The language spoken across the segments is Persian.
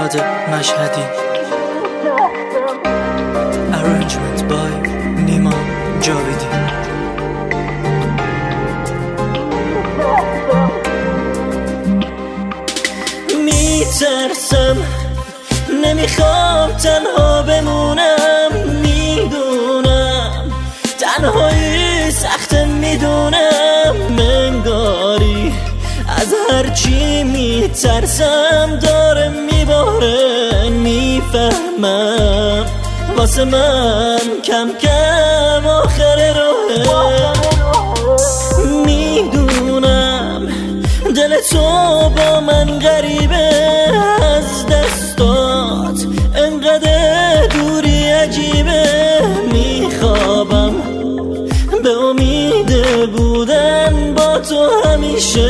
فرهاد مشهدی. Arrangement by نیما جاویدی. میترسم نمیخوام تنها بمونم، میدونم تنهایی سخته، میدونم منگاری از هرچی میترسم داره میباره، میفهمم واسه من کم کم آخر راهه. میدونم دل تو با من غریبه، از دستات انقدر دوری عجیبه. میخوابم به امید بودن با تو همیشه،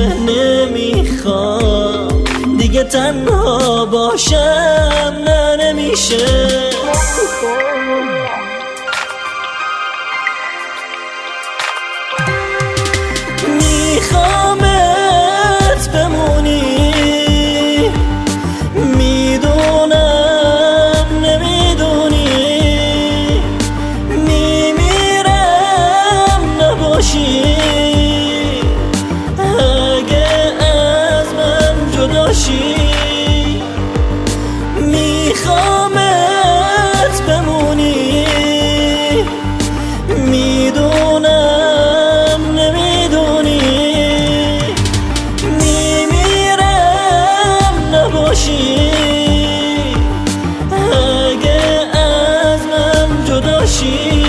نمیخوام دیگه تنها باشم، نه نمیشه. میخوامت بمونی، میدونم نمیدونی، میمیرم نباشی اگه از من جداشی. میخوامت بمونی، میدونم نمیدونی، میمیرم نباشی اگه از من جداشی.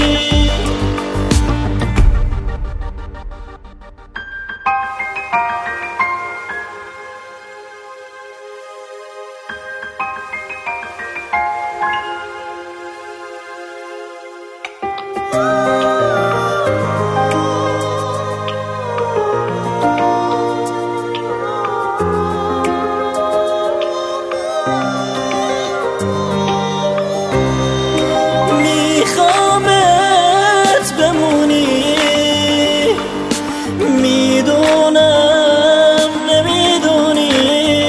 میخوامت بمونی، میدونم نمیدونی،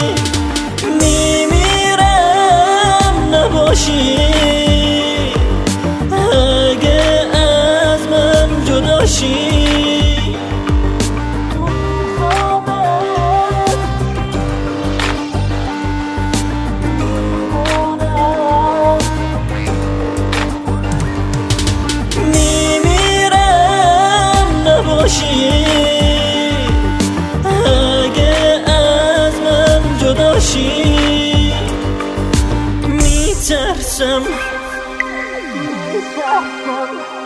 میمیرم نباشی اگه از من جداشی. اگه از من جداشی. میترسم